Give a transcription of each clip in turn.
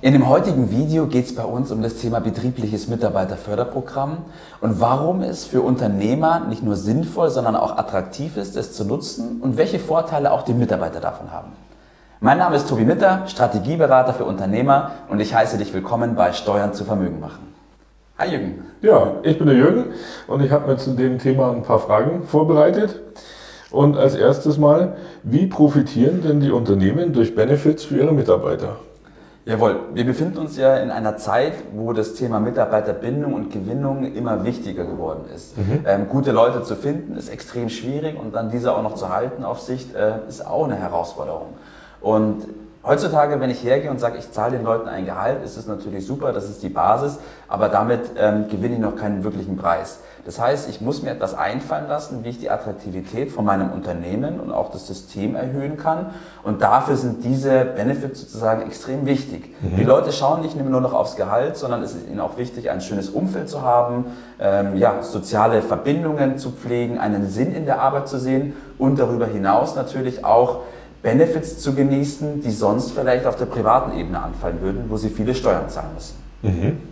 In dem heutigen Video geht es bei uns um das Thema betriebliches Mitarbeiterförderprogramm und warum es für Unternehmer nicht nur sinnvoll, sondern auch attraktiv ist, es zu nutzen und welche Vorteile auch die Mitarbeiter davon haben. Mein Name ist Tobi Mitter, Strategieberater für Unternehmer und ich heiße dich willkommen bei Steuern zu Vermögen machen. Hi Jürgen. Ja, ich bin der Jürgen und ich habe mir zu dem Thema ein paar Fragen vorbereitet. Und als erstes mal, wie profitieren denn die Unternehmen durch Benefits für ihre Mitarbeiter? Jawohl, wir befinden uns ja in einer Zeit, wo das Thema Mitarbeiterbindung und Gewinnung immer wichtiger geworden ist. Gute Leute zu finden ist extrem schwierig und dann diese auch noch zu halten auf Sicht ist auch eine Herausforderung. Und heutzutage, wenn ich hergehe und sage, ich zahle den Leuten ein Gehalt, ist es natürlich super, das ist die Basis, aber damit gewinne ich noch keinen wirklichen Preis. Das heißt, ich muss mir etwas einfallen lassen, wie ich die Attraktivität von meinem Unternehmen und auch das System erhöhen kann. Und dafür sind diese Benefits sozusagen extrem wichtig. Die Leute schauen nicht nur noch aufs Gehalt, sondern es ist ihnen auch wichtig, ein schönes Umfeld zu haben, soziale Verbindungen zu pflegen, einen Sinn in der Arbeit zu sehen und darüber hinaus natürlich auch Benefits zu genießen, die sonst vielleicht auf der privaten Ebene anfallen würden, wo sie viele Steuern zahlen müssen.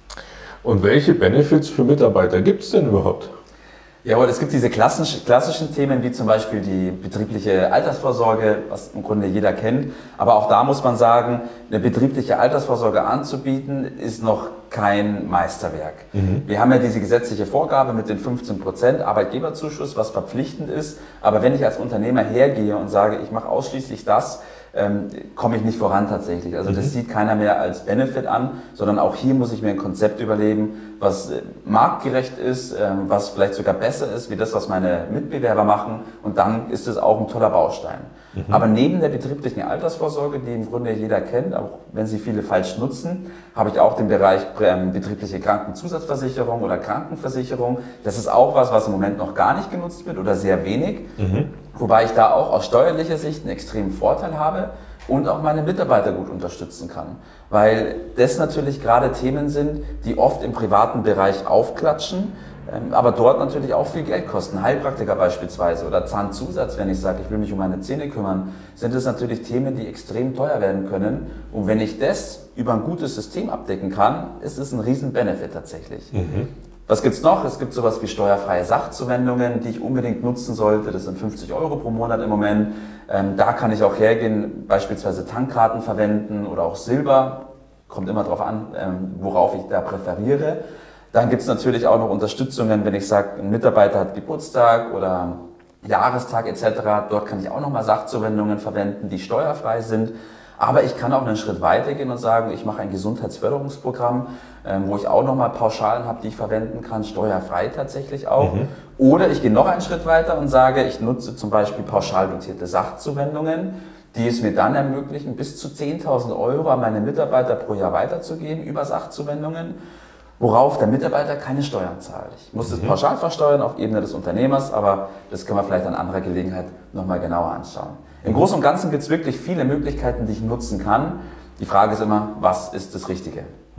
Und welche Benefits für Mitarbeiter gibt es denn überhaupt? Jawohl, es gibt diese klassischen Themen wie zum Beispiel die betriebliche Altersvorsorge, was im Grunde jeder kennt. Aber auch da muss man sagen, eine betriebliche Altersvorsorge anzubieten, ist noch kein Meisterwerk. Wir haben ja diese gesetzliche Vorgabe mit den 15% Arbeitgeberzuschuss, was verpflichtend ist. Aber wenn ich als Unternehmer hergehe und sage, ich mache ausschließlich das, komme ich nicht voran tatsächlich. Also das sieht keiner mehr als Benefit an, sondern auch hier muss ich mir ein Konzept überlegen, was marktgerecht ist, was vielleicht sogar besser ist, wie das, was meine Mitbewerber machen. Und dann ist es auch ein toller Baustein. Aber neben der betrieblichen Altersvorsorge, die im Grunde jeder kennt, auch wenn sie viele falsch nutzen, habe ich auch den Bereich betriebliche Krankenzusatzversicherung oder Krankenversicherung. Das ist auch was im Moment noch gar nicht genutzt wird oder sehr wenig. Wobei ich da auch aus steuerlicher Sicht einen extremen Vorteil habe und auch meine Mitarbeiter gut unterstützen kann. Weil das natürlich gerade Themen sind, die oft im privaten Bereich aufklatschen, aber dort natürlich auch viel Geld kosten. Heilpraktiker beispielsweise oder Zahnzusatz, wenn ich sage, ich will mich um meine Zähne kümmern, sind es natürlich Themen, die extrem teuer werden können. Und wenn ich das über ein gutes System abdecken kann, ist es ein riesen Benefit tatsächlich. Was gibt's noch? Es gibt sowas wie steuerfreie Sachzuwendungen, die ich unbedingt nutzen sollte. Das sind 50 € pro Monat im Moment. Da kann ich auch hergehen, beispielsweise Tankkarten verwenden oder auch Silber. Kommt immer darauf an, worauf ich da präferiere. Dann gibt's natürlich auch noch Unterstützungen, wenn ich sage, ein Mitarbeiter hat Geburtstag oder Jahrestag etc. Dort kann ich auch nochmal Sachzuwendungen verwenden, die steuerfrei sind. Aber ich kann auch einen Schritt weiter gehen und sagen, ich mache ein Gesundheitsförderungsprogramm, wo ich auch nochmal Pauschalen habe, die ich verwenden kann, steuerfrei tatsächlich auch. Oder ich gehe noch einen Schritt weiter und sage, ich nutze zum Beispiel pauschal dotierte Sachzuwendungen, die es mir dann ermöglichen, bis zu 10.000 € an meine Mitarbeiter pro Jahr weiterzugeben über Sachzuwendungen, worauf der Mitarbeiter keine Steuern zahlt. Ich muss das pauschal versteuern auf Ebene des Unternehmers, aber das können wir vielleicht an anderer Gelegenheit nochmal genauer anschauen. Im Großen und Ganzen gibt es wirklich viele Möglichkeiten, die ich nutzen kann. Die Frage ist immer, was ist das Richtige?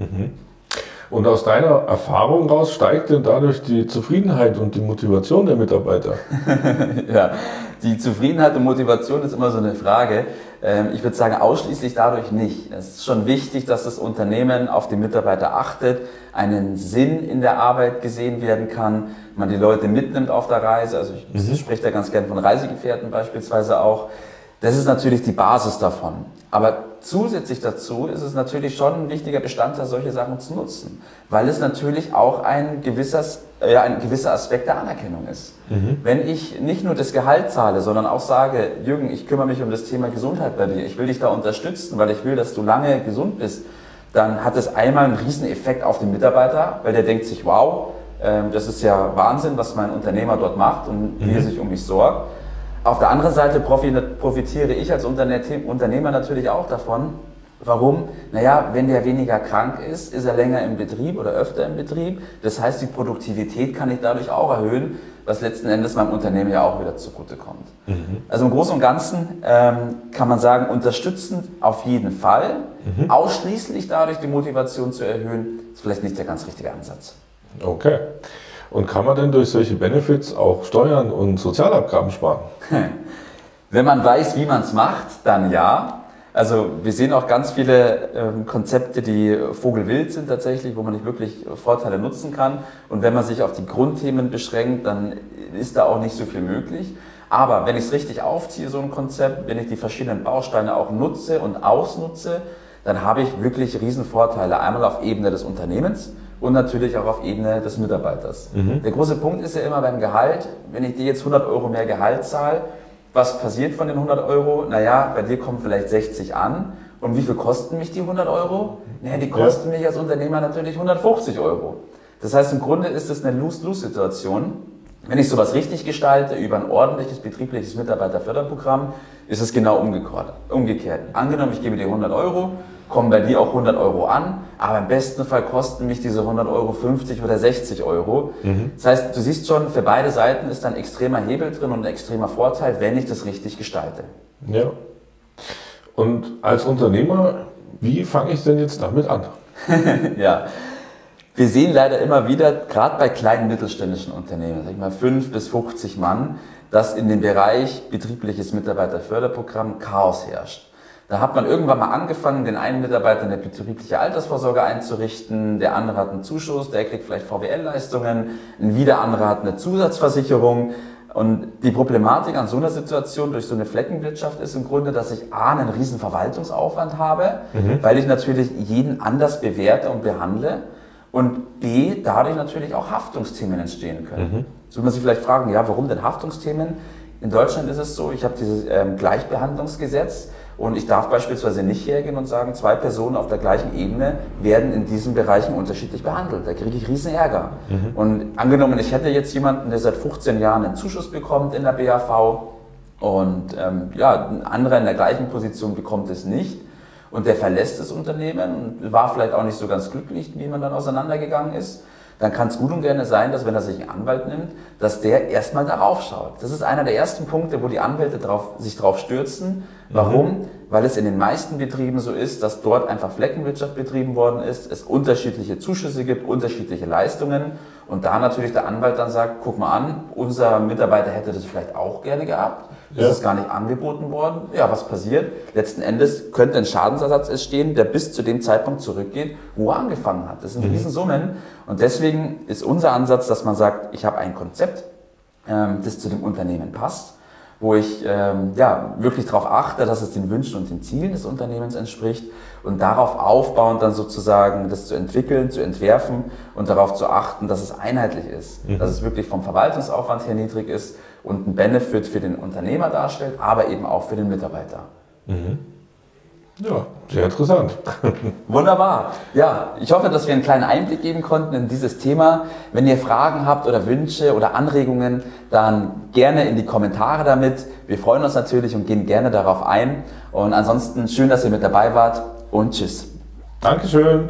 Und aus deiner Erfahrung raus steigt denn dadurch die Zufriedenheit und die Motivation der Mitarbeiter? Ja, die Zufriedenheit und Motivation ist immer so eine Frage. Ich würde sagen, ausschließlich dadurch nicht. Es ist schon wichtig, dass das Unternehmen auf die Mitarbeiter achtet, einen Sinn in der Arbeit gesehen werden kann, man die Leute mitnimmt auf der Reise. Also ich spreche da ganz gern von Reisegefährten beispielsweise auch. Das ist natürlich die Basis davon. Aber zusätzlich dazu ist es natürlich schon ein wichtiger Bestandteil, solche Sachen zu nutzen, weil es natürlich auch ein gewisser Aspekt der Anerkennung ist. Wenn ich nicht nur das Gehalt zahle, sondern auch sage, Jürgen, ich kümmere mich um das Thema Gesundheit bei dir, ich will dich da unterstützen, weil ich will, dass du lange gesund bist, dann hat es einmal einen riesen Effekt auf den Mitarbeiter, weil der denkt sich, wow, das ist ja Wahnsinn, was mein Unternehmer dort macht und wie er sich um mich sorgt. Auf der anderen Seite profitiere ich als Unternehmer natürlich auch davon. Warum? Naja, wenn der weniger krank ist, ist er länger im Betrieb oder öfter im Betrieb. Das heißt, die Produktivität kann ich dadurch auch erhöhen, was letzten Endes meinem Unternehmen ja auch wieder zugutekommt. Also im Großen und Ganzen kann man sagen, unterstützend auf jeden Fall. Ausschließlich dadurch die Motivation zu erhöhen, ist vielleicht nicht der ganz richtige Ansatz. Okay. Und kann man denn durch solche Benefits auch Steuern und Sozialabgaben sparen? Wenn man weiß, wie man es macht, dann ja. Also wir sehen auch ganz viele Konzepte, die vogelwild sind tatsächlich, wo man nicht wirklich Vorteile nutzen kann. Und wenn man sich auf die Grundthemen beschränkt, dann ist da auch nicht so viel möglich. Aber wenn ich es richtig aufziehe, so ein Konzept, wenn ich die verschiedenen Bausteine auch nutze und ausnutze, dann habe ich wirklich Riesenvorteile. Einmal auf Ebene des Unternehmens und natürlich auch auf Ebene des Mitarbeiters. Der große Punkt ist ja immer beim Gehalt, wenn ich dir jetzt 100 Euro mehr Gehalt zahle, was passiert von den 100 Euro? Naja, bei dir kommen vielleicht 60 an. Und wie viel kosten mich die 100 Euro? Naja, die kosten mich als Unternehmer natürlich 150 Euro. Das heißt, im Grunde ist es eine Lose-Lose-Situation. Wenn ich sowas richtig gestalte, über ein ordentliches betriebliches Mitarbeiterförderprogramm, ist es genau umgekehrt. Angenommen, ich gebe dir 100 Euro, kommen bei dir auch 100 Euro an, aber im besten Fall kosten mich diese 100 Euro 50 oder 60 Euro. Das heißt, du siehst schon, für beide Seiten ist ein extremer Hebel drin und ein extremer Vorteil, wenn ich das richtig gestalte. Ja. Und als Unternehmer, wie fange ich denn jetzt damit an? Ja. Wir sehen leider immer wieder, gerade bei kleinen mittelständischen Unternehmen, sag ich mal 5 bis 50 Mann, dass in dem Bereich betriebliches Mitarbeiterförderprogramm Chaos herrscht. Da hat man irgendwann mal angefangen, den einen Mitarbeiter eine betriebliche Altersvorsorge einzurichten, der andere hat einen Zuschuss, der kriegt vielleicht VWL-Leistungen, ein wieder anderer hat eine Zusatzversicherung. Und die Problematik an so einer Situation durch so eine Fleckenwirtschaft ist im Grunde, dass ich A, einen riesen Verwaltungsaufwand habe, weil ich natürlich jeden anders bewerte und behandle und B, dadurch natürlich auch Haftungsthemen entstehen können. So muss man sich vielleicht fragen, ja, warum denn Haftungsthemen? In Deutschland ist es so, ich habe dieses Gleichbehandlungsgesetz und ich darf beispielsweise nicht hergehen und sagen, 2 Personen auf der gleichen Ebene werden in diesen Bereichen unterschiedlich behandelt. Da kriege ich riesen Ärger. Und angenommen, ich hätte jetzt jemanden, der seit 15 Jahren einen Zuschuss bekommt in der BAV und ein anderer in der gleichen Position bekommt es nicht und der verlässt das Unternehmen und war vielleicht auch nicht so ganz glücklich, wie man dann auseinandergegangen ist, dann kann es gut und gerne sein, dass wenn er sich einen Anwalt nimmt, dass der erstmal darauf schaut. Das ist einer der ersten Punkte, wo die Anwälte sich drauf stürzen. Warum? Weil es in den meisten Betrieben so ist, dass dort einfach Fleckenwirtschaft betrieben worden ist, es unterschiedliche Zuschüsse gibt, unterschiedliche Leistungen und da natürlich der Anwalt dann sagt, guck mal an, unser Mitarbeiter hätte das vielleicht auch gerne gehabt, das ist gar nicht angeboten worden. Ja, was passiert? Letzten Endes könnte ein Schadensersatz entstehen, der bis zu dem Zeitpunkt zurückgeht, wo er angefangen hat. Das sind Riesensummen und deswegen ist unser Ansatz, dass man sagt, ich habe ein Konzept, das zu dem Unternehmen passt, wo ich wirklich darauf achte, dass es den Wünschen und den Zielen des Unternehmens entspricht und darauf aufbauend dann sozusagen das zu entwickeln, zu entwerfen und darauf zu achten, dass es einheitlich ist, dass es wirklich vom Verwaltungsaufwand her niedrig ist und ein Benefit für den Unternehmer darstellt, aber eben auch für den Mitarbeiter. Ja, sehr interessant. Wunderbar. Ja, ich hoffe, dass wir einen kleinen Einblick geben konnten in dieses Thema. Wenn ihr Fragen habt oder Wünsche oder Anregungen, dann gerne in die Kommentare damit. Wir freuen uns natürlich und gehen gerne darauf ein. Und ansonsten schön, dass ihr mit dabei wart und tschüss. Dankeschön.